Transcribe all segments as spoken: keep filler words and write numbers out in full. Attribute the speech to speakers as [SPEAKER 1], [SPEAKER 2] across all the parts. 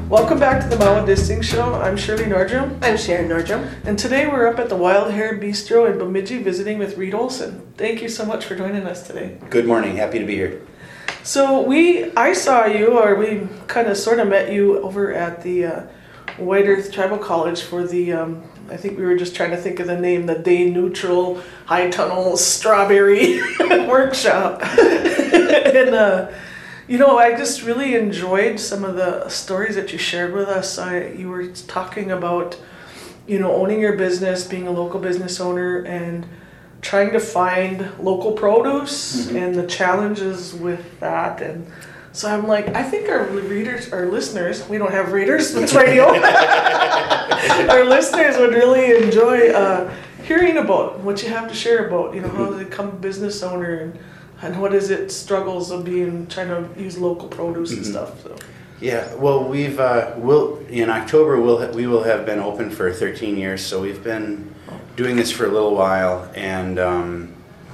[SPEAKER 1] Welcome back to the Mama Disting Show. I'm Shirley Nordrum.
[SPEAKER 2] I'm Sharon Nordrum.
[SPEAKER 1] And today we're up at the Wild Hare Bistro in Bemidji visiting with Reed Olson. Thank you so much for joining us today.
[SPEAKER 3] Good morning. Happy to be here.
[SPEAKER 1] So we, I saw you, or we kind of sort of met you over at the uh, White Earth Tribal College for the, um, I think we were just trying to think of the name, the Day Neutral High Tunnel Strawberry Workshop. and uh, You know, I just really enjoyed some of the stories that you shared with us. I, you were talking about, you know, owning your business, being a local business owner, and trying to find local produce mm-hmm. and the challenges with that. And so I'm like, I think our readers, our listeners, we don't have readers, it's radio. Our listeners would really enjoy uh, hearing about what you have to share about, you know, how to become a business owner and And what is it struggles of being trying to use local produce and mm-hmm. stuff? So.
[SPEAKER 3] Yeah, well, we've uh, we'll in October we'll ha- we will have been open for thirteen years, so we've been doing this for a little while. And um,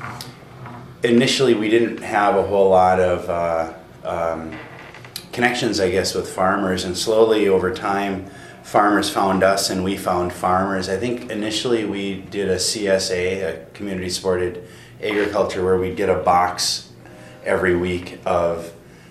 [SPEAKER 3] initially, we didn't have a whole lot of uh, um, connections, I guess, with farmers. And slowly, over time, farmers found us, and we found farmers. I think initially we did a C S A, a community supported agriculture, where we'd get a box every week of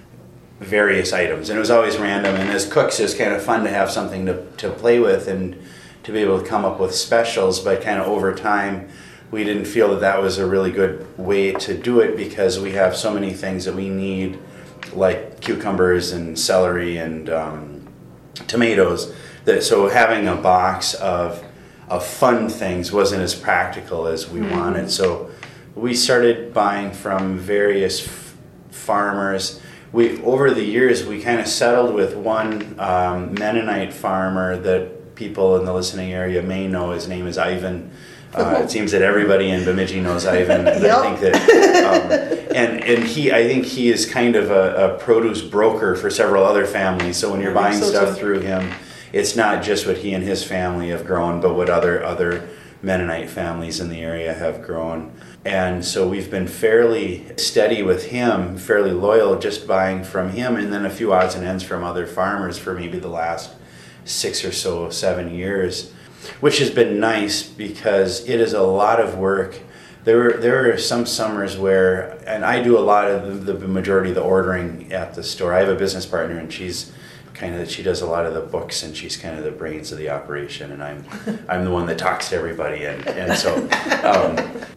[SPEAKER 3] various items, and it was always random, and as cooks it was kind of fun to have something to, to play with and to be able to come up with specials. But kind of over time we didn't feel that that was a really good way to do it, because we have so many things that we need, like cucumbers and celery and um, tomatoes, that so having a box of of fun things wasn't as practical as we mm-hmm. wanted. So we started buying from various f- farmers. We over the years we kind of settled with one um, Mennonite farmer that people in the listening area may know. His name is Ivan. Uh, it seems that everybody in Bemidji knows Ivan. And
[SPEAKER 2] yep.
[SPEAKER 3] I think that, um, and and he, I think he is kind of a, a produce broker for several other families. So when you're buying
[SPEAKER 1] so
[SPEAKER 3] stuff
[SPEAKER 1] too.
[SPEAKER 3] through him, it's not just what he and his family have grown, but what other other Mennonite families in the area have grown. And so we've been fairly steady with him, fairly loyal, just buying from him, and then a few odds and ends from other farmers for maybe the last six or so, seven years, which has been nice because it is a lot of work. There were, there are some summers where, and I do a lot of the, the majority of the ordering at the store. I have a business partner, and she's kind of, she does a lot of the books, and she's kind of the brains of the operation, and I'm I'm the one that talks to everybody, and, and so um,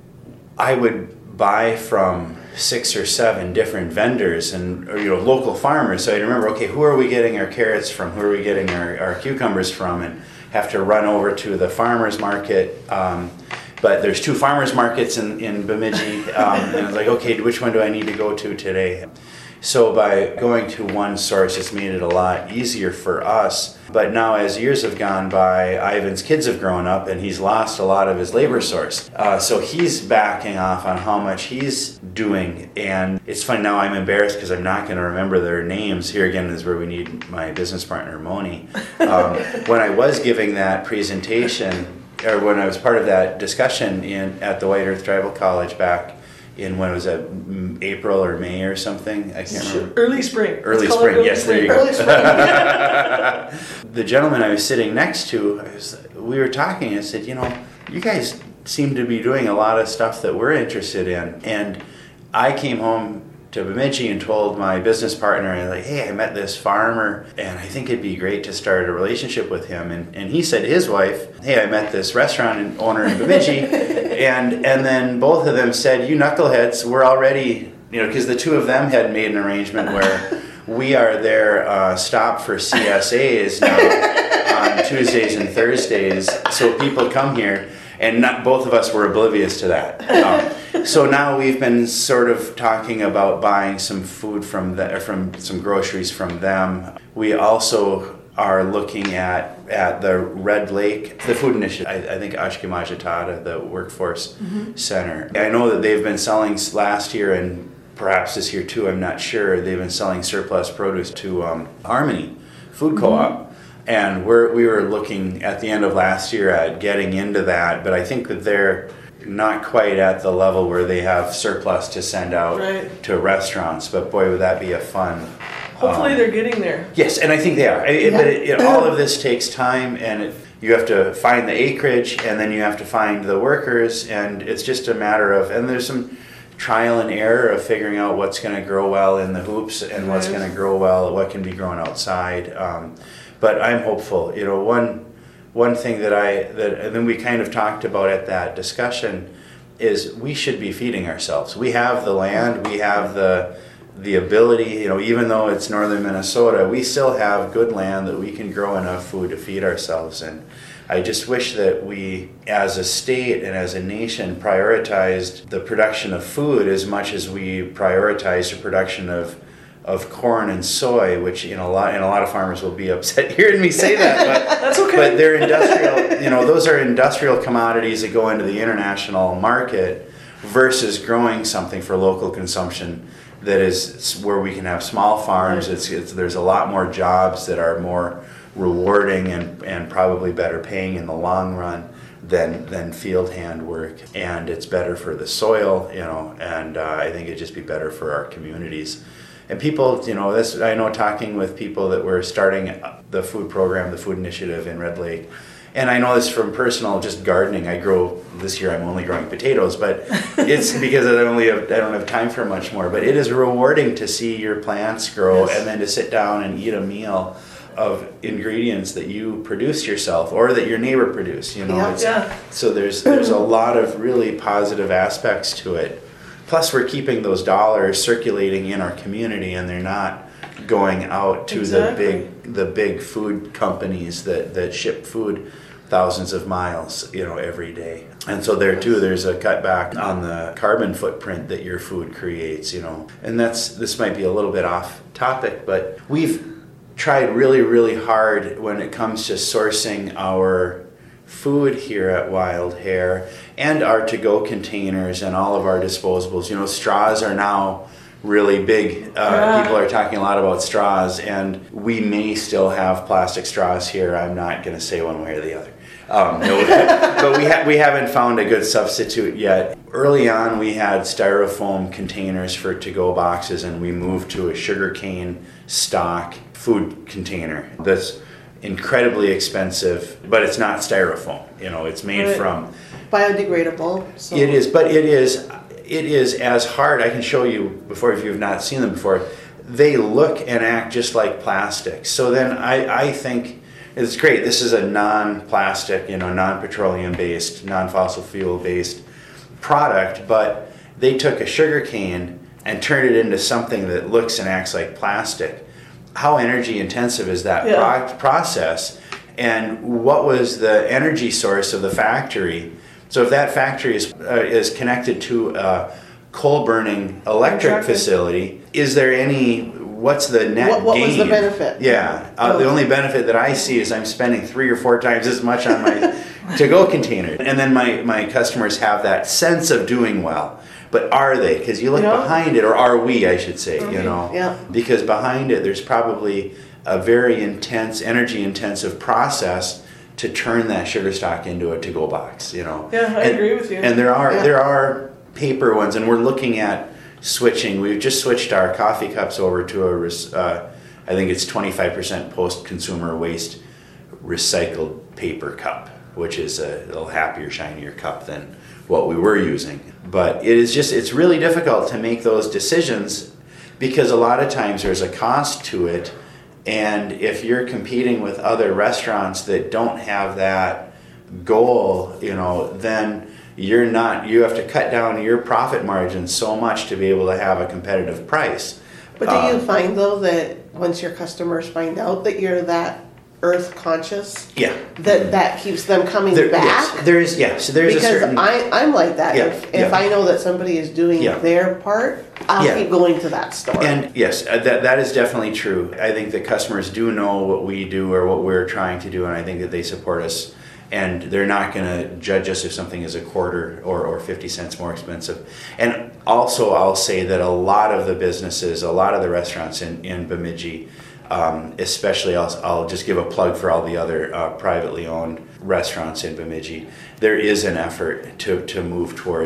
[SPEAKER 3] I would buy from six or seven different vendors and or, you know local farmers. So I'd remember, okay, who are we getting our carrots from? Who are we getting our, our cucumbers from? And have to run over to the farmers market. Um, but there's two farmers markets in, in Bemidji. Um, and I was like, okay, which one do I need to go to today? So by going to one source, it's made it a lot easier for us. But now as years have gone by, Ivan's kids have grown up and he's lost a lot of his labor source. Uh, so he's backing off on how much he's doing. And it's funny, now I'm embarrassed because I'm not going to remember their names. Here again is where we need my business partner, Moni. Um, when I was giving that presentation, or when I was part of that discussion in at the White Earth Tribal College back in, when was it, April or May or something? I can't remember.
[SPEAKER 1] Early spring.
[SPEAKER 3] Early spring,
[SPEAKER 1] early
[SPEAKER 3] yes,
[SPEAKER 1] spring.
[SPEAKER 3] there you
[SPEAKER 1] early
[SPEAKER 3] go. The gentleman I was sitting next to, I was, we were talking, and I said, you know, you guys seem to be doing a lot of stuff that we're interested in. And I came home to Bemidji and told my business partner, and like, hey, I met this farmer, and I think it'd be great to start a relationship with him. And, and he said to his wife, hey, I met this restaurant owner in Bemidji. and and then both of them said, you knuckleheads, we're already, you know, because the two of them had made an arrangement where we are their uh, stop for C S As now on Tuesdays and Thursdays. So people come here, and not both of us were oblivious to that. Um, so now we've been sort of talking about buying some food from the, or from some groceries from them. We also are looking at at the Red Lake, the food initiative. I, I think Ashkimajitada, the workforce mm-hmm. center. I know that they've been selling last year and perhaps this year too, I'm not sure. They've been selling surplus produce to um, Harmony Food Co-op. Mm-hmm. And we're, we were looking at the end of last year at getting into that, but I think that they're not quite at the level where they have surplus to send out
[SPEAKER 1] right.
[SPEAKER 3] to restaurants. But boy, would that be a fun
[SPEAKER 1] Hopefully
[SPEAKER 3] Um,
[SPEAKER 1] they're getting there.
[SPEAKER 3] Yes, and I think they are. I- it- But it, it, all of this takes time, and it, you have to find the acreage, and then you have to find the workers, and it's just a matter of, and there's some trial and error of figuring out what's going to grow well in the hoops and what's
[SPEAKER 1] Right.
[SPEAKER 3] going to grow well, what can be grown outside. Um, but I'm hopeful. You know, one one thing that I that and then we kind of talked about at that discussion is we should be feeding ourselves. We have the land, we have the the ability, you know, even though it's northern Minnesota, we still have good land that we can grow enough food to feed ourselves. And I just wish that we, as a state and as a nation, prioritized the production of food as much as we prioritize the production of of corn and soy, which in a lot and a lot of farmers will be upset hearing me say that, but
[SPEAKER 1] That's okay.
[SPEAKER 3] but they're industrial, you know, those are industrial commodities that go into the international market versus growing something for local consumption that is where we can have small farms. It's, it's there's a lot more jobs that are more rewarding and, and probably better paying in the long run than than field hand work, and it's better for the soil, you know, and uh, I think it'd just be better for our communities. And people, you know, this I know talking with people that were starting the food program, the food initiative in Red Lake, and I know this from personal just gardening. I grow this year. I'm only growing potatoes, but it's because I only have, I don't have time for much more. But it is rewarding to see your plants grow,
[SPEAKER 1] Yes.
[SPEAKER 3] and then to sit down and eat a meal of ingredients that you produce yourself or that your neighbor produced. You know,
[SPEAKER 2] Yeah.
[SPEAKER 3] It's,
[SPEAKER 1] Yeah.
[SPEAKER 3] so there's there's a lot of really positive aspects to it. Plus, we're keeping those dollars circulating in our community, and they're not going out to
[SPEAKER 1] Exactly.
[SPEAKER 3] the big the big food companies that, that ship food thousands of miles, you know, every day. And so there too, there's a cutback on the carbon footprint that your food creates, you know. And that's this might be a little bit off topic, but we've tried really, really hard when it comes to sourcing our food here at Wild Hare and our to-go containers and all of our disposables. You know, straws are now really big. Uh,
[SPEAKER 1] Yeah.
[SPEAKER 3] People are talking a lot about straws, and we may still have plastic straws here. I'm not going to say one way or the other. Um, no, but we, ha- we haven't found a good substitute yet. Early on, we had styrofoam containers for to-go boxes, and we moved to a sugarcane stock food container that's incredibly expensive, but it's not styrofoam. You know, it's made
[SPEAKER 1] Right.
[SPEAKER 3] from.
[SPEAKER 2] Biodegradable. So.
[SPEAKER 3] It is, but it is, it is as hard. I can show you before if you've not seen them before. They look and act just like plastic. So then I, I think it's great. This is a non-plastic, you know, non-petroleum based, non-fossil fuel based product, but they took a sugar cane and turned it into something that looks and acts like plastic. How energy intensive is that
[SPEAKER 1] Yeah.
[SPEAKER 3] pro- process? And what was the energy source of the factory? So if that factory is uh, is connected to a coal burning electric
[SPEAKER 1] Exactly.
[SPEAKER 3] facility, is there any? What's the net
[SPEAKER 2] What- what
[SPEAKER 3] gain?
[SPEAKER 2] was the benefit?
[SPEAKER 3] Yeah, uh, the
[SPEAKER 2] Oh.
[SPEAKER 3] only benefit that I see is I'm spending three or four times as much on my to-go container, and then my my customers have that sense of doing well. But are they? Because you look
[SPEAKER 1] Yeah.
[SPEAKER 3] behind it, or are we? I should say, you know,
[SPEAKER 2] Yeah.
[SPEAKER 3] because behind it, there's probably a very intense, energy-intensive process to turn that sugar stock into a to-go box. You know.
[SPEAKER 1] Yeah, I
[SPEAKER 3] And-
[SPEAKER 1] agree with you.
[SPEAKER 3] And there are
[SPEAKER 2] Yeah.
[SPEAKER 3] there are paper ones, and we're looking at switching. We've just switched our coffee cups over to a, res- uh, I think it's twenty-five percent post-consumer waste recycled paper cup, which is a little happier, shinier cup than what we were using. But it is just, it's really difficult to make those decisions because a lot of times there's a cost to it. And if you're competing with other restaurants that don't have that goal, you know, then you're not, you have to cut down your profit margin so much to be able to have a competitive price.
[SPEAKER 2] But do you
[SPEAKER 3] Um,
[SPEAKER 2] find though that once your customers find out that you're that earth conscious,
[SPEAKER 3] Yeah.
[SPEAKER 2] that that keeps them coming
[SPEAKER 3] There,
[SPEAKER 2] back?
[SPEAKER 3] yes, there is, yeah, so there's
[SPEAKER 2] Because
[SPEAKER 3] a certain.
[SPEAKER 2] I, I'm like that.
[SPEAKER 3] Yeah,
[SPEAKER 2] If, if
[SPEAKER 3] yeah.
[SPEAKER 2] I know that somebody is doing
[SPEAKER 3] Yeah.
[SPEAKER 2] their part, I'll
[SPEAKER 3] Yeah.
[SPEAKER 2] keep going to that store.
[SPEAKER 3] And yes, uh, that that is definitely true. I think that customers do know what we do or what we're trying to do, and I think that they support us. And they're not going to judge us if something is a quarter or, or fifty cents more expensive. And also, I'll say that a lot of the businesses, a lot of the restaurants in, in Bemidji, um, especially, I'll, I'll just give a plug for all the other uh, privately owned restaurants in Bemidji. There is an effort to, to move towards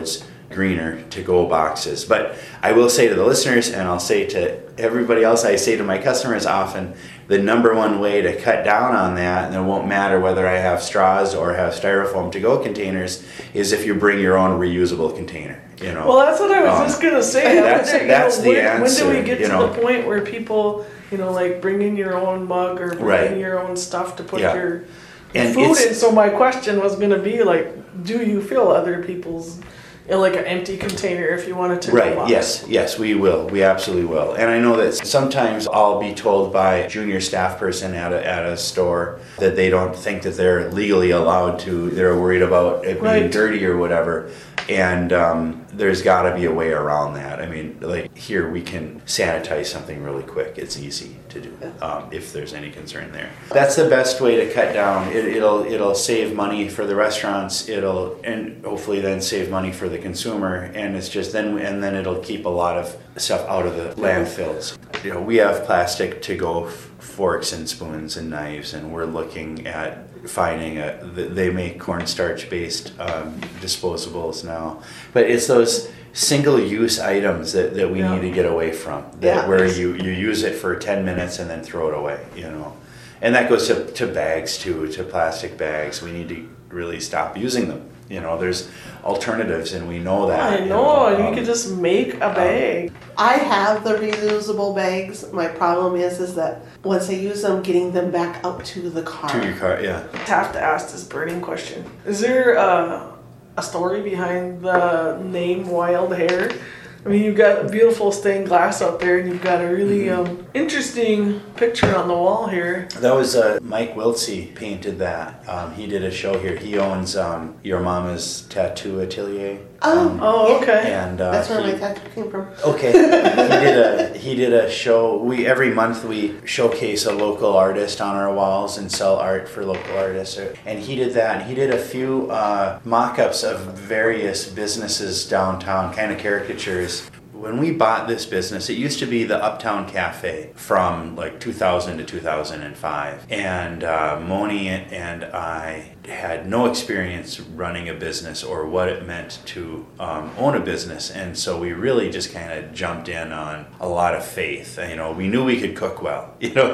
[SPEAKER 3] greener to-go boxes. But I will say to the listeners, and I'll say to everybody else, I say to my customers often, the number one way to cut down on that, and it won't matter whether I have straws or have styrofoam to-go containers, is if you bring your own reusable container. You know.
[SPEAKER 1] Well, that's what I was
[SPEAKER 3] Um,
[SPEAKER 1] just gonna say.
[SPEAKER 3] that's-
[SPEAKER 1] You know,
[SPEAKER 3] that's the
[SPEAKER 1] when, When
[SPEAKER 3] answer,
[SPEAKER 1] do we get
[SPEAKER 3] you
[SPEAKER 1] to
[SPEAKER 3] know.
[SPEAKER 1] the point where people, you know, like bringing your own mug or bringing
[SPEAKER 3] Right.
[SPEAKER 1] your own stuff to put
[SPEAKER 3] Yeah.
[SPEAKER 1] your, your
[SPEAKER 3] And
[SPEAKER 1] food
[SPEAKER 3] it's-
[SPEAKER 1] in? So my question was gonna be like, do you fill other people's, you know, like an empty container if you wanted to?
[SPEAKER 3] Right, yes, yes, we will. We absolutely will. And I know that sometimes I'll be told by a junior staff person at a, at a store that they don't think that they're legally allowed to, they're worried about it being
[SPEAKER 1] Right.
[SPEAKER 3] dirty or whatever. And um, there's got to be a way around that. I mean, like here we can sanitize something really quick. It's easy to do um, if there's any concern there. That's the best way to cut down. It, it'll it'll save money for the restaurants. It'll and hopefully then save money for the consumer. And it's just then and then it'll keep a lot of stuff out of the landfills. You know, we have plastic to go f- forks and spoons and knives, and we're looking at finding a they make cornstarch based um, disposables now, but it's those single use items that, that we
[SPEAKER 1] Yeah.
[SPEAKER 3] need to get away from, that
[SPEAKER 2] Yeah.
[SPEAKER 3] where you, you use it for ten minutes and then throw it away, you know. And that goes to, to bags too, to plastic bags. We need to really stop using them. You know, there's alternatives and we know that.
[SPEAKER 1] I
[SPEAKER 3] you
[SPEAKER 1] know, and you
[SPEAKER 3] Um,
[SPEAKER 1] could just make a bag.
[SPEAKER 2] I have the reusable bags. My problem is, is that once I use them, getting them back out to the car.
[SPEAKER 3] to your car, yeah.
[SPEAKER 1] I have to ask this burning question. Is there uh, a story behind the name Wild Hair? I mean, you've got a beautiful stained glass up there, and you've got a really
[SPEAKER 3] Mm-hmm.
[SPEAKER 1] um, interesting picture on the wall here.
[SPEAKER 3] That was uh, Mike Wiltsey painted that. Um, he did a show here. He owns um, Your Mama's Tattoo Atelier.
[SPEAKER 2] Oh,
[SPEAKER 3] Um,
[SPEAKER 1] Oh,
[SPEAKER 2] yeah.
[SPEAKER 1] okay.
[SPEAKER 3] and uh,
[SPEAKER 2] That's where
[SPEAKER 3] he-
[SPEAKER 2] my tattoo came from.
[SPEAKER 3] Okay, he did a he did a show. We every month we showcase a local artist on our walls and sell art for local artists. And he did that. And he did a few uh, mock-ups of various businesses downtown, kind of caricatures. When we bought this business, it used to be the Uptown Cafe from like two thousand to two thousand five. And uh, Moni and I had no experience running a business or what it meant to um, own a business. And so we really just kind of jumped in on a lot of faith. You know, we knew we could cook well, you know.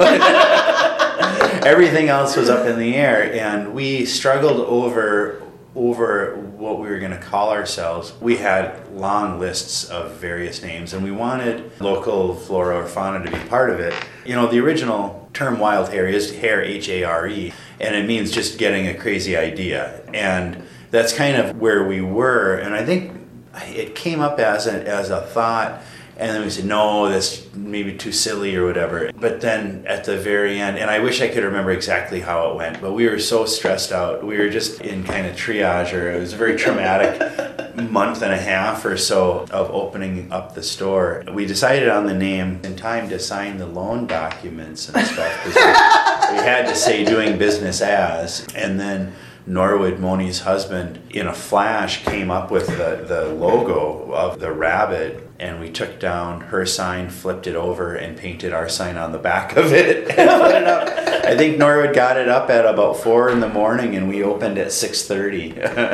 [SPEAKER 3] Everything else was up in the air, and we struggled over over what we were going to call ourselves. We had long lists of various names, and we wanted local flora or fauna to be part of it. You know, the original term wild hair is hair, H A R E, and it means just getting a crazy idea. And that's kind of where we were, and I think it came up as a, as a thought, and then we said, no, that's maybe too silly or whatever. But then at the very end, and I wish I could remember exactly how it went, but we were so stressed out. We were just in kind of triage, or it was a very traumatic month and a half or so of opening up the store. We decided on the name in time to sign the loan documents and stuff, because we, we had to say doing business as, and then Norwood, Moni's husband, in a flash came up with the, the logo of the rabbit, and we took down her sign, flipped it over, and painted our sign on the back of it and put it up. I think Norwood got it up at about four in the morning, and we opened at six thirty.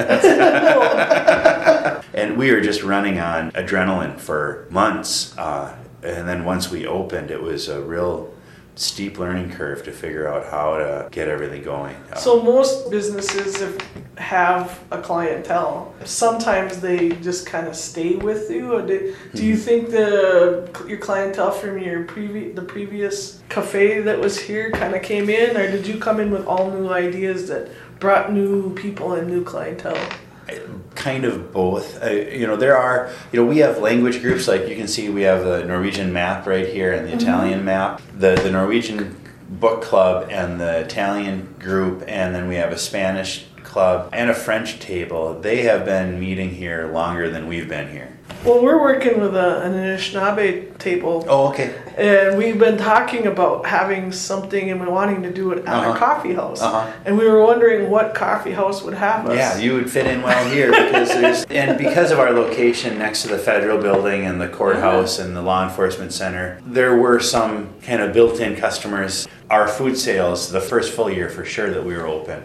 [SPEAKER 3] And we were just running on adrenaline for months. Uh, and then once we opened, it was a real steep learning curve to figure out how to get everything going. Uh,
[SPEAKER 1] So most businesses have- have a clientele. Sometimes they just kind of stay with you. Or do, do you think the your clientele from your previ- the previous cafe that was here kind of came in, or did you come in with all new ideas that brought new people and new clientele?
[SPEAKER 3] Kind of both. Uh, you know, there are, you know, we have language groups, like you can see we have the Norwegian map right here and the
[SPEAKER 1] Mm-hmm.
[SPEAKER 3] Italian map, the, the Norwegian book club and the Italian group, and then we have a Spanish club and a French table. They have been meeting here longer than we've been here.
[SPEAKER 1] Well, we're working with a, an Anishinaabe table,
[SPEAKER 3] Oh, okay.
[SPEAKER 1] and we've been talking about having something and we're wanting to do it at
[SPEAKER 3] Uh-huh.
[SPEAKER 1] a coffee house.
[SPEAKER 3] Uh-huh.
[SPEAKER 1] And we were wondering what coffee house would have us.
[SPEAKER 3] Yeah, you would fit in well here because there's, and because of our location next to the federal building and the courthouse and the law enforcement center, there were some kind of built-in customers. Our food sales, the first full year for sure that we were open,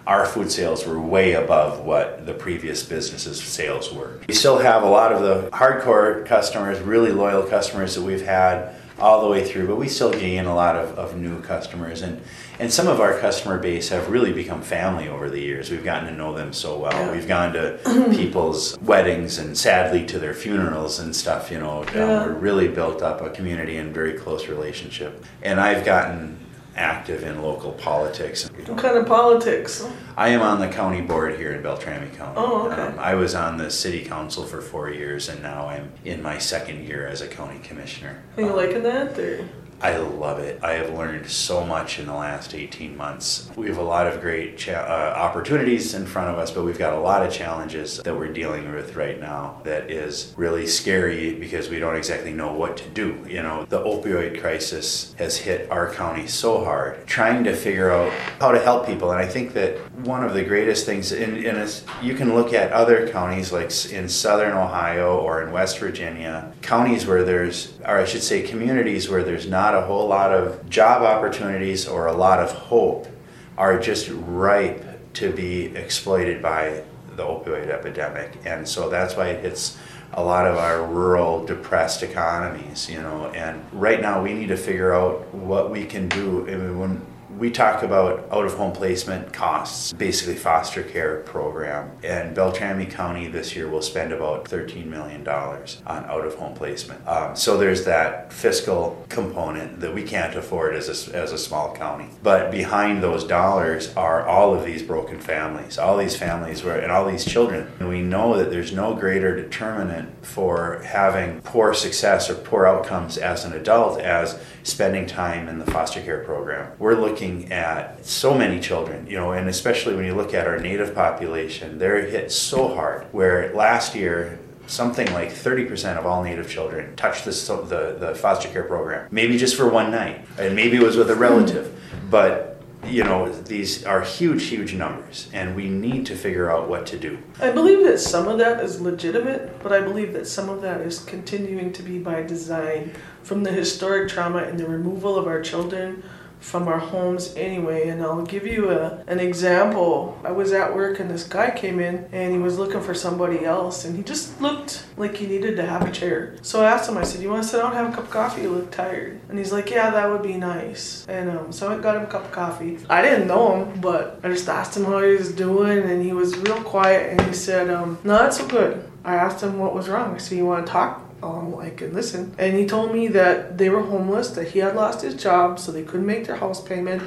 [SPEAKER 3] our food sales were way above what the previous businesses' sales were. We still have a lot of the hardcore customers, really loyal customers that we've had all the way through, but we still gain a lot of, of new customers, and and some of our customer base have really become family over the years. We've gotten to know them so well.
[SPEAKER 1] Yeah.
[SPEAKER 3] We've gone to people's weddings and sadly to their funerals and stuff, you know.
[SPEAKER 1] Yeah.
[SPEAKER 3] Um, we're really built up a community and very close relationship. And I've gotten active in local politics.
[SPEAKER 1] What kind of politics?
[SPEAKER 3] I am on the county board here in Beltrami County.
[SPEAKER 1] Oh, okay.
[SPEAKER 3] Um, I was on the city council for four years, and now I'm in my second year as a county commissioner.
[SPEAKER 1] Are you
[SPEAKER 3] Um,
[SPEAKER 1] liking that? Or?
[SPEAKER 3] I love it. I have learned so much in the last eighteen months. We have a lot of great cha- uh, opportunities in front of us, but we've got a lot of challenges that we're dealing with right now that is really scary because we don't exactly know what to do. You know, the opioid crisis has hit our county so hard, trying to figure out how to help people. And I think that one of the greatest things, and, and it's, you can look at other counties like in southern Ohio or in West Virginia, counties where there's, or I should say communities where there's not a whole lot of job opportunities or a lot of hope, are just ripe to be exploited by the opioid epidemic. And so that's why it hits a lot of our rural depressed economies, you know. And right now we need to figure out what we can do. I mean, when we talk about out-of-home placement costs, basically foster care program, and Beltrami County this year will spend about thirteen million dollars on out-of-home placement. Um, so there's that fiscal component that we can't afford as a, as a small county. But behind those dollars are all of these broken families, all these families where, and all these children. And we know that there's no greater determinant for having poor success or poor outcomes as an adult as spending time in the foster care program. We're looking at so many children, you know, and especially when you look at our Native population, they're hit so hard, where last year something like thirty percent of all Native children touched this, the, the foster care program, maybe just for one night, and maybe it was with a relative, but you know, these are huge, huge numbers, and we need to figure out what to do.
[SPEAKER 1] I believe that some of that is legitimate, but I believe that some of that is continuing to be by design from the historic trauma and the removal of our children from our homes anyway. And I'll give you a, an example. I was at work and this guy came in and he was looking for somebody else, and he just looked like he needed to have a chair. So I asked him, I said, you want to sit down and have a cup of coffee? You look tired. And he's like, yeah, that would be nice. And um, so I got him a cup of coffee. I didn't know him, but I just asked him how he was doing, and he was real quiet, and he said, um, no, that's so good. I asked him what was wrong. I said, you want to talk? Um, I could listen. And he told me that they were homeless, that he had lost his job, so they couldn't make their house payment.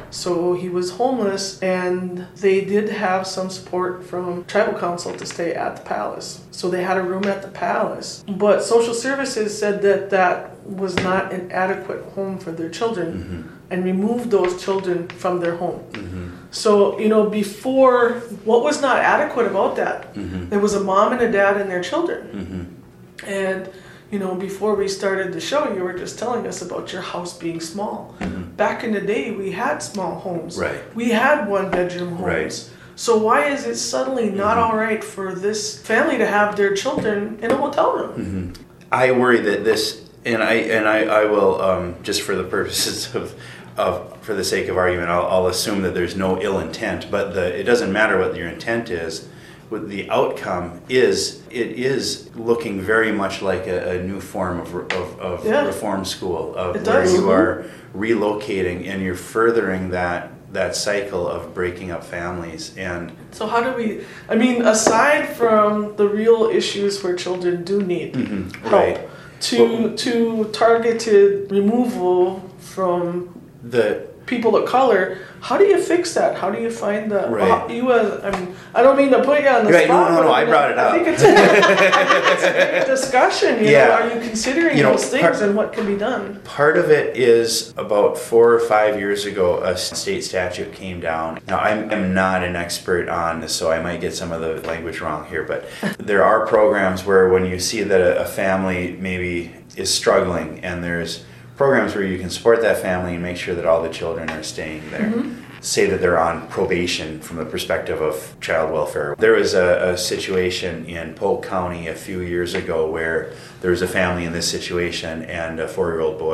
[SPEAKER 1] So he was homeless, and they did have some support from tribal council to stay at the palace. So they had a room at the palace. But social services said that that was not an adequate home for their children, mm-hmm. and removed those children from their home. Mm-hmm. So, you know, before, what was not adequate about that? Mm-hmm. There was a mom and a dad and their children. Mm-hmm. And, you know, before we started the show, you were just telling us about your house being small. Mm-hmm. Back in the day, we had small homes.
[SPEAKER 3] Right.
[SPEAKER 1] We had one-bedroom homes.
[SPEAKER 3] Right.
[SPEAKER 1] So why is it suddenly not mm-hmm. all right for this family to have their children in a hotel room?
[SPEAKER 3] Mm-hmm. I worry that this, and I and I, I will, um, just for the purposes of, of for the sake of argument, I'll, I'll assume that there's no ill intent, but the, it doesn't matter what your intent is. What the outcome is, it is looking very much like a, a new form of, of, of
[SPEAKER 1] yeah.
[SPEAKER 3] reform school, of
[SPEAKER 1] it
[SPEAKER 3] where
[SPEAKER 1] does.
[SPEAKER 3] you
[SPEAKER 1] Mm-hmm.
[SPEAKER 3] are relocating and you're furthering that that cycle of breaking up families. And
[SPEAKER 1] so how do we, I mean, aside from the real issues where children do need
[SPEAKER 3] mm-hmm,
[SPEAKER 1] help,
[SPEAKER 3] right.
[SPEAKER 1] to
[SPEAKER 3] well,
[SPEAKER 1] to targeted removal from
[SPEAKER 3] the
[SPEAKER 1] people of color, how do you fix that? How do you find the,
[SPEAKER 3] right.
[SPEAKER 1] how, you as, I mean, I don't mean to put you on the
[SPEAKER 3] right,
[SPEAKER 1] spot.
[SPEAKER 3] no, no, no, I
[SPEAKER 1] mean,
[SPEAKER 3] brought it
[SPEAKER 1] I
[SPEAKER 3] up.
[SPEAKER 1] think it's a, I think it's a great discussion, you
[SPEAKER 3] yeah.
[SPEAKER 1] know, are you considering
[SPEAKER 3] you know,
[SPEAKER 1] those things
[SPEAKER 3] part,
[SPEAKER 1] and what can be done?
[SPEAKER 3] Part of it is about four or five years ago, a state statute came down. Now, I'm, I'm not an expert on this, so I might get some of the language wrong here, but there are programs where when you see that a, a family maybe is struggling, and there's programs where you can support that family and make sure that all the children are staying there. Mm-hmm. Say that they're on probation from the perspective of child welfare. There was a, a situation in Polk County a few years ago where there was a family in this situation, and a four-year-old boy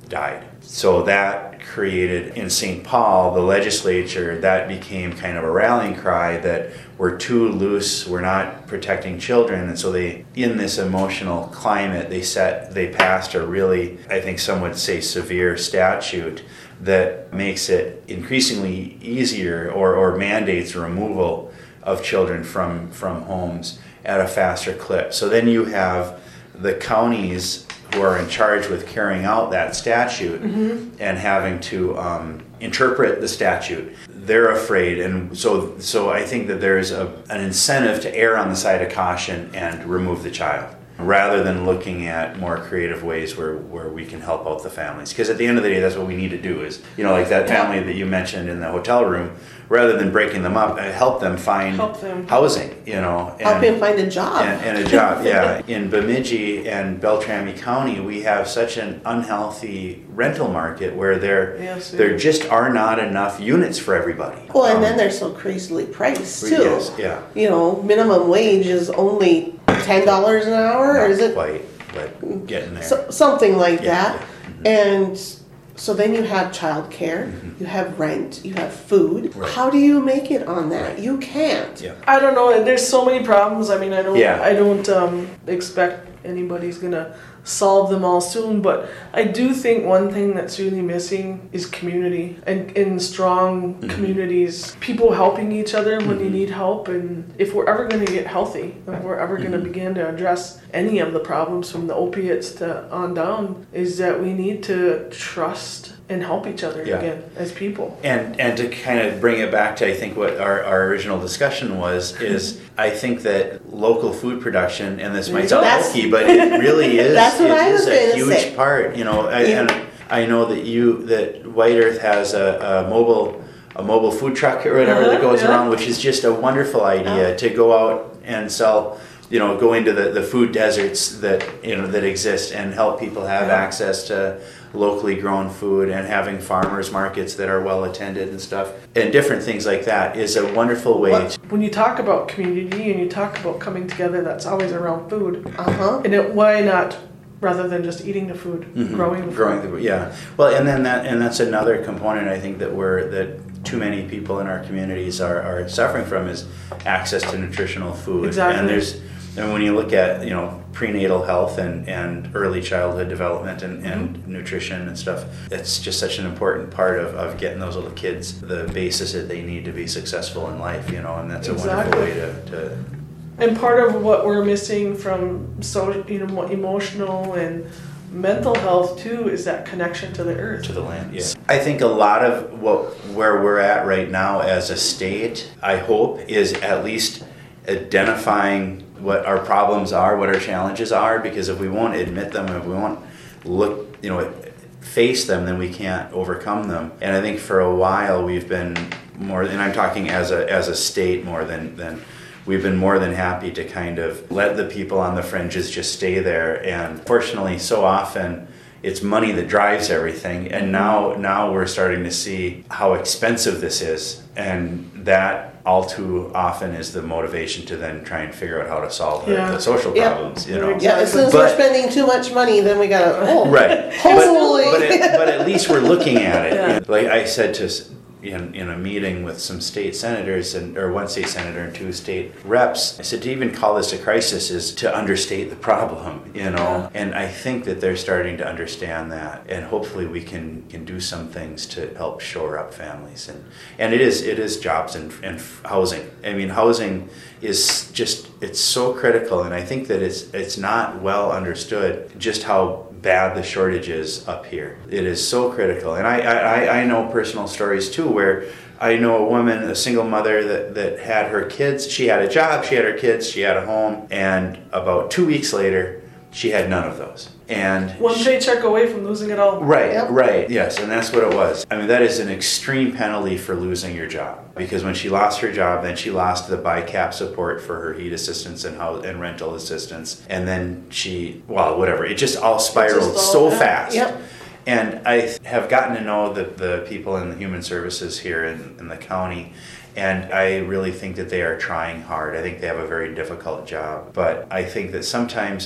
[SPEAKER 3] died. So that created in Saint Paul, the legislature, that became kind of a rallying cry that we're too loose, we're not protecting children. And so they, in this emotional climate, they set, they passed a really, I think some would say severe statute that makes it increasingly easier or, or mandates removal of children from, from homes at a faster clip. So then you have the counties who are in charge with carrying out that statute mm-hmm. and having to um, interpret the statute. They're afraid, and so so I think that there's a, an incentive to err on the side of caution and remove the child, rather than looking at more creative ways where, where we can help out the families. Because at the end of the day, that's what we need to do is, you know, like that family that you mentioned in the hotel room, rather than breaking them up, help them find
[SPEAKER 1] help them.
[SPEAKER 3] housing, you know. And,
[SPEAKER 2] help them find a job.
[SPEAKER 3] And, and a job, yeah. In Bemidji and Beltrami County, we have such an unhealthy rental market where there,
[SPEAKER 1] yes,
[SPEAKER 3] there
[SPEAKER 1] yeah.
[SPEAKER 3] just are not enough units for everybody.
[SPEAKER 2] Well, and
[SPEAKER 3] um,
[SPEAKER 2] then they're so crazily priced, too.
[SPEAKER 3] Yes, yeah.
[SPEAKER 2] You know, minimum wage is only ten dollars an hour,
[SPEAKER 3] Not
[SPEAKER 2] or is it?
[SPEAKER 3] quite, but getting there.
[SPEAKER 2] So, something like
[SPEAKER 3] Yeah,
[SPEAKER 2] that.
[SPEAKER 3] yeah. Mm-hmm.
[SPEAKER 2] And so then you have childcare, mm-hmm. you have rent, you have food.
[SPEAKER 3] Right.
[SPEAKER 2] How do you make it on that?
[SPEAKER 3] Right.
[SPEAKER 2] You can't.
[SPEAKER 3] Yeah.
[SPEAKER 1] I don't know. There's so many problems. I mean, I don't.
[SPEAKER 3] Yeah.
[SPEAKER 1] I don't um, expect anybody's gonna solve them all soon. But I do think one thing that's really missing is community, and in strong mm-hmm. communities, people helping each other when mm-hmm. you need help. And if we're ever going to get healthy, if we're ever going to mm-hmm. begin to address any of the problems from the opiates to on down, is that we need to trust and help each other
[SPEAKER 3] Yeah.
[SPEAKER 1] again as people.
[SPEAKER 3] And and to kind of bring it back to, I think, what our, our original discussion was, is I think that local food production, and this might sound
[SPEAKER 2] That's-
[SPEAKER 3] hokey, but it really is,
[SPEAKER 2] That's what
[SPEAKER 3] it
[SPEAKER 2] I
[SPEAKER 3] is
[SPEAKER 2] was
[SPEAKER 3] a
[SPEAKER 2] gonna
[SPEAKER 3] huge
[SPEAKER 2] say.
[SPEAKER 3] part. You know, I,
[SPEAKER 2] Yeah.
[SPEAKER 3] and I know that you, that White Earth has a, a mobile a mobile food truck or whatever
[SPEAKER 1] Uh-huh,
[SPEAKER 3] that goes
[SPEAKER 1] yeah.
[SPEAKER 3] around, which is just a wonderful idea to go out and sell, you know, go into the, the food deserts that, you know, that exist and help people have
[SPEAKER 1] Yeah.
[SPEAKER 3] access to locally grown food, and having farmers markets that are well attended and stuff, and different things like that is a wonderful way
[SPEAKER 1] What-
[SPEAKER 3] to,
[SPEAKER 1] when you talk about community and you talk about coming together, that's always around food.
[SPEAKER 2] Uh-huh.
[SPEAKER 1] And it, why not, rather than just eating the food,
[SPEAKER 3] Mhm.
[SPEAKER 1] growing the food?
[SPEAKER 3] growing the, yeah. Well, and then that, and that's another component I think that we're, that too many people in our communities are, are suffering from, is access to nutritional food.
[SPEAKER 1] Exactly.
[SPEAKER 3] And there's, and when you look at, you know, prenatal health and, and early childhood development and, and mm-hmm. nutrition and stuff, it's just such an important part of, of getting those little kids the basis that they need to be successful in life, you know, and that's a
[SPEAKER 1] Exactly.
[SPEAKER 3] wonderful way to, to
[SPEAKER 1] And part of what we're missing from so you know emotional and mental health too is that connection to the earth.
[SPEAKER 3] to the land. Yeah. I think a lot of what where we're at right now as a state, I hope, is at least identifying what our problems are, what our challenges are, because if we won't admit them, if we won't look, you know, face them, then we can't overcome them. And I think for a while we've been more, and I'm talking as a as a state more than than we've been more than happy to kind of let the people on the fringes just stay there. And fortunately, so often it's money that drives everything. And now now we're starting to see how expensive this is. And that all too often is the motivation to then try and figure out how to solve the,
[SPEAKER 1] Yeah.
[SPEAKER 3] the social
[SPEAKER 2] Yeah.
[SPEAKER 3] problems, you know.
[SPEAKER 2] Yeah, as soon as
[SPEAKER 3] But-
[SPEAKER 2] we're spending too much money, then we gotta, oh,
[SPEAKER 3] Right.
[SPEAKER 2] Holy.
[SPEAKER 3] But, but, it, but at least we're looking at it.
[SPEAKER 1] Yeah.
[SPEAKER 3] Like I said to s- in, in a meeting with some state senators, and or one state senator and two state reps, I said to even call this a crisis is to understate the problem, you know. And I think that they're starting to understand that, and hopefully we can can do some things to help shore up families. And and it is it is jobs and and housing. I mean, housing is just, it's so critical, and I think that it's it's not well understood just how bad the shortage is up here. It is so critical. And I, I, I know personal stories too, where I know a woman, a single mother that, that had her kids. She had a job, she had her kids, she had a home, and about two weeks later, she had none of those. And
[SPEAKER 1] One
[SPEAKER 3] she-
[SPEAKER 1] paycheck away from losing it all.
[SPEAKER 3] Right,
[SPEAKER 2] Yep.
[SPEAKER 3] right, yes, and that's what it was. I mean, that is an extreme penalty for losing your job, because when she lost her job, then she lost the B I C A P support for her heat assistance and house and rental assistance, and then she, well, whatever, it just all spiraled
[SPEAKER 1] all-
[SPEAKER 3] so
[SPEAKER 1] yeah.
[SPEAKER 3] fast.
[SPEAKER 2] Yep.
[SPEAKER 3] And I have gotten to know the, the people in the human services here in, in the county, and I really think that they are trying hard. I think they have a very difficult job, but I think that sometimes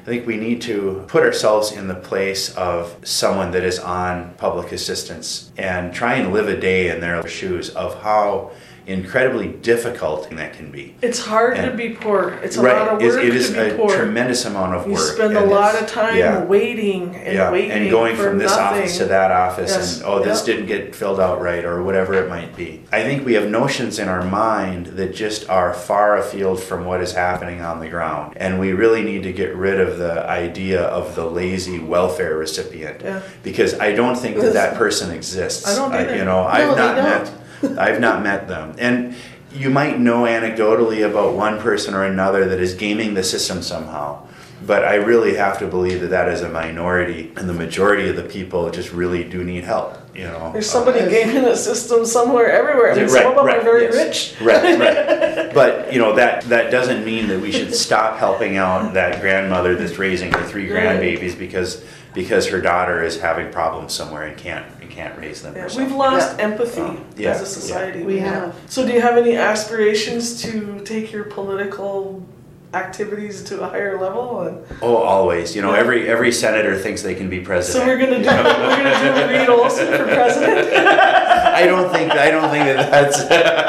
[SPEAKER 3] think we need to put ourselves in the place of someone that is on public assistance and try and live a day in their shoes of how incredibly difficult that can be.
[SPEAKER 1] It's hard
[SPEAKER 3] And-
[SPEAKER 1] to be poor. It's a
[SPEAKER 3] right.
[SPEAKER 1] lot of
[SPEAKER 3] It's-
[SPEAKER 1] work
[SPEAKER 3] it is
[SPEAKER 1] to be
[SPEAKER 3] a
[SPEAKER 1] poor.
[SPEAKER 3] tremendous amount of
[SPEAKER 1] You
[SPEAKER 3] work.
[SPEAKER 1] spend a
[SPEAKER 3] and
[SPEAKER 1] lot
[SPEAKER 3] it's-
[SPEAKER 1] of time
[SPEAKER 3] yeah.
[SPEAKER 1] waiting and
[SPEAKER 3] yeah,
[SPEAKER 1] waiting
[SPEAKER 3] and going
[SPEAKER 1] for
[SPEAKER 3] from this
[SPEAKER 1] nothing.
[SPEAKER 3] office to that office,
[SPEAKER 1] Yes.
[SPEAKER 3] and oh, this
[SPEAKER 1] Yeah.
[SPEAKER 3] didn't get filled out right, or whatever it might be. I think we have notions in our mind that just are far afield from what is happening on the ground, and we really need to get rid of the idea of the lazy welfare recipient,
[SPEAKER 1] Yeah.
[SPEAKER 3] because I don't think that that person exists.
[SPEAKER 1] I don't either.
[SPEAKER 3] you know,
[SPEAKER 2] No,
[SPEAKER 3] I've
[SPEAKER 2] they
[SPEAKER 3] not
[SPEAKER 2] don't.
[SPEAKER 3] met, I've not met them, and. You might know anecdotally about one person or another that is gaming the system somehow, but I really have to believe that that is a minority, and the majority of the people just really do need help. You know,
[SPEAKER 1] There's somebody
[SPEAKER 3] Uh,
[SPEAKER 1] gaming the system somewhere, everywhere. I mean,
[SPEAKER 3] right,
[SPEAKER 1] some of them
[SPEAKER 3] right,
[SPEAKER 1] are very
[SPEAKER 3] yes.
[SPEAKER 1] rich.
[SPEAKER 3] Right, right. But you know that that doesn't mean that we should stop helping out that grandmother that's raising her three
[SPEAKER 1] Right.
[SPEAKER 3] grandbabies because because her daughter is having problems somewhere and can't and can't raise them.
[SPEAKER 1] Yeah,
[SPEAKER 3] herself.
[SPEAKER 1] we've lost
[SPEAKER 2] Yeah.
[SPEAKER 1] empathy
[SPEAKER 3] Um, yeah,
[SPEAKER 1] as a society.
[SPEAKER 2] We have.
[SPEAKER 1] So, do you have any aspirations to take your political activities to a higher level? And
[SPEAKER 3] Oh, always. You know,
[SPEAKER 1] Yeah.
[SPEAKER 3] every every senator thinks they can be president.
[SPEAKER 1] so we're gonna do we're gonna do Reed Olson for president.
[SPEAKER 3] I don't think I don't think that that's.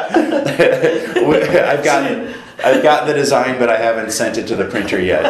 [SPEAKER 3] I've got I've got the design, but I haven't sent it to the printer yet.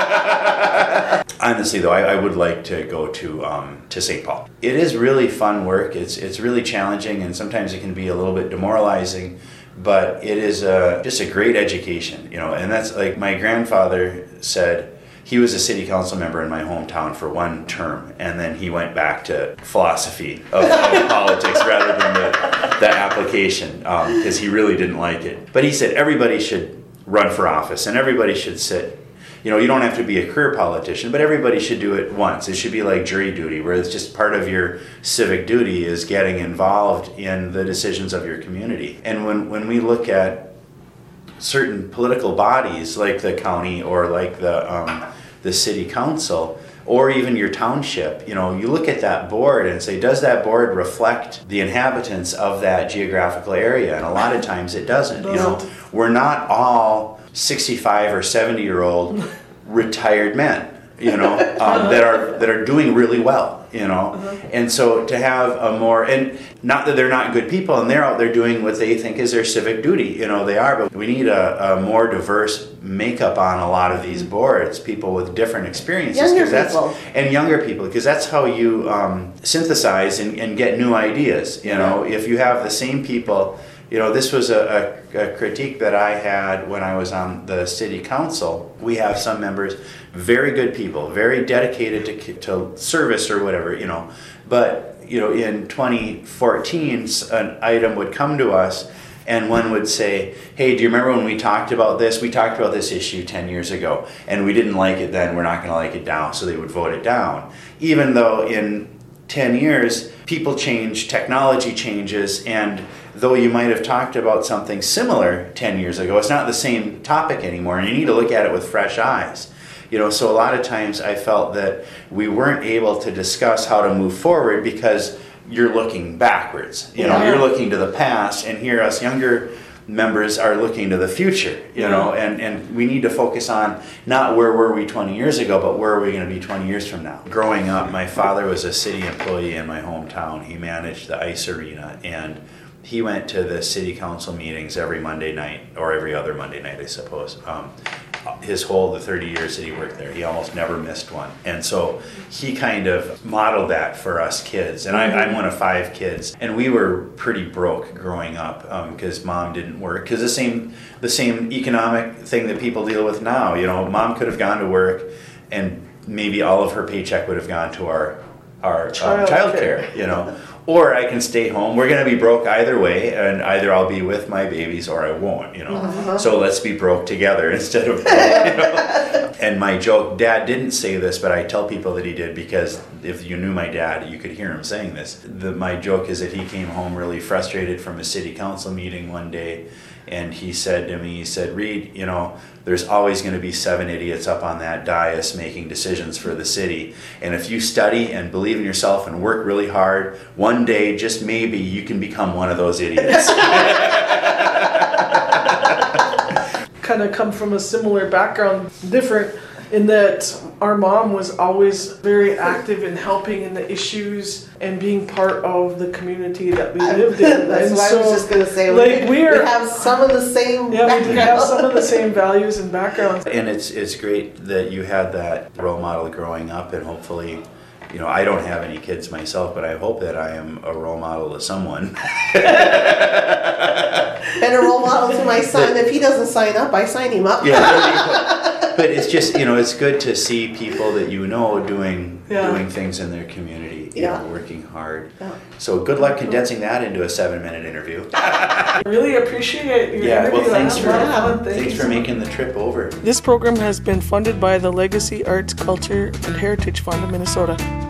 [SPEAKER 3] Honestly, though, I, I would like to go to um, to Saint Paul. It is really fun work. It's it's really challenging, and sometimes it can be a little bit demoralizing. But it is a, just a great education, you know. And that's like my grandfather said. He was a city council member in my hometown for one term, and then he went back to philosophy of, of politics rather than the, the application because he really didn't like it. But he said everybody should run for office and everybody should sit. You know, you don't have to be a career politician, but everybody should do it once. It should be like jury duty, where it's just part of your civic duty is getting involved in the decisions of your community. And when, when we look at certain political bodies like the county or like the um, the city council or even your township, you know, you look at that board and say, does that board reflect the inhabitants of that geographical area? And a lot of times it doesn't. You know,
[SPEAKER 1] Doesn't.
[SPEAKER 3] we're not all sixty-five or seventy year old retired men, you know, um, that are that are doing really well. You know, and so to have a more, and not that they're not good people and they're out there doing what they think is their civic duty, you know, they are, but we need a, a more diverse makeup on a lot of these boards, people with different experiences.
[SPEAKER 2] Younger
[SPEAKER 3] 'cause that's,
[SPEAKER 2] people.
[SPEAKER 3] And younger people, because that's how you um, synthesize and, and get new ideas, you know, if you have the same people. You know, this was a, a, a critique that I had when I was on the city council. We have some members, very good people, very dedicated to, to service or whatever, you know. But, you know, in twenty fourteen, an item would come to us and one would say, hey, do you remember when we talked about this? We talked about this issue ten years ago and we didn't like it then, we're not going to like it now. So they would vote it down. Even though in ten years, people change, technology changes, and though you might have talked about something similar ten years ago, it's not the same topic anymore, and you need to look at it with fresh eyes. You know, so a lot of times I felt that we weren't able to discuss how to move forward because you're looking backwards. You know,
[SPEAKER 1] Yeah.
[SPEAKER 3] you're looking to the past, and here us younger members are looking to the future, you know, and, and we need to focus on not where were we twenty years ago, but where are we going to be twenty years from now. Growing up, my father was a city employee in my hometown. He managed the ice arena, and he went to the city council meetings every Monday night, or every other Monday night, I suppose. Um, his whole, the thirty years that he worked there, he almost never missed one. And so he kind of modeled that for us kids. And I, I'm one of five kids. And we were pretty broke growing up because um, mom didn't work. Because the same, the same economic thing that people deal with now, you know, mom could have gone to work and maybe all of her paycheck would have gone to our, our
[SPEAKER 1] Child
[SPEAKER 3] um, child
[SPEAKER 1] care.
[SPEAKER 3] care, you know. Or I can stay home. We're going to be broke either way, and either I'll be with my babies or I won't, you know.
[SPEAKER 2] Uh-huh.
[SPEAKER 3] So let's be broke together instead of broke, you know. And my joke, Dad didn't say this, but I tell people that he did because if you knew my dad, you could hear him saying this. The, my joke is that he came home really frustrated from a city council meeting one day, and he said to me, he said, Reed, you know, there's always going to be seven idiots up on that dais making decisions for the city. And if you study and believe in yourself and work really hard, one day, just maybe, you can become one of those idiots.
[SPEAKER 1] Kind of come from a similar background, different. in that our mom was always very active in helping in the issues and being part of the community that we lived in.
[SPEAKER 2] That's
[SPEAKER 1] And
[SPEAKER 2] what I was
[SPEAKER 1] so,
[SPEAKER 2] just gonna say.
[SPEAKER 1] like,
[SPEAKER 2] we,
[SPEAKER 1] we are-
[SPEAKER 2] we have some of the same
[SPEAKER 1] yeah, we do have
[SPEAKER 2] background.
[SPEAKER 1] some of the same values and backgrounds.
[SPEAKER 3] And it's it's great that you had that role model growing up, and hopefully, you know, I don't have any kids myself, but I hope that I am a role model to someone.
[SPEAKER 2] And a role model to my son. If he doesn't sign up, I sign him up.
[SPEAKER 3] Yeah, there you go. But it's just, you know, it's good to see people that you know doing
[SPEAKER 1] Yeah.
[SPEAKER 3] doing things in their community, you
[SPEAKER 2] Yeah.
[SPEAKER 3] know, working hard.
[SPEAKER 2] Yeah.
[SPEAKER 3] So good luck condensing that into a seven minute interview.
[SPEAKER 1] I really appreciate your
[SPEAKER 3] Yeah,
[SPEAKER 1] interview.
[SPEAKER 3] well, thanks
[SPEAKER 1] That
[SPEAKER 3] for
[SPEAKER 1] was a lot of fun. Thank
[SPEAKER 3] thanks
[SPEAKER 1] you
[SPEAKER 3] for
[SPEAKER 1] so much.
[SPEAKER 3] making the trip over.
[SPEAKER 1] This program has been funded by the Legacy Arts, Culture, and Heritage Fund of Minnesota.